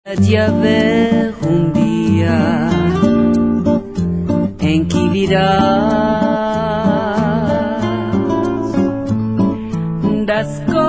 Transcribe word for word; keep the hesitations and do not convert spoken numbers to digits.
de haver um dia em que virás das coisas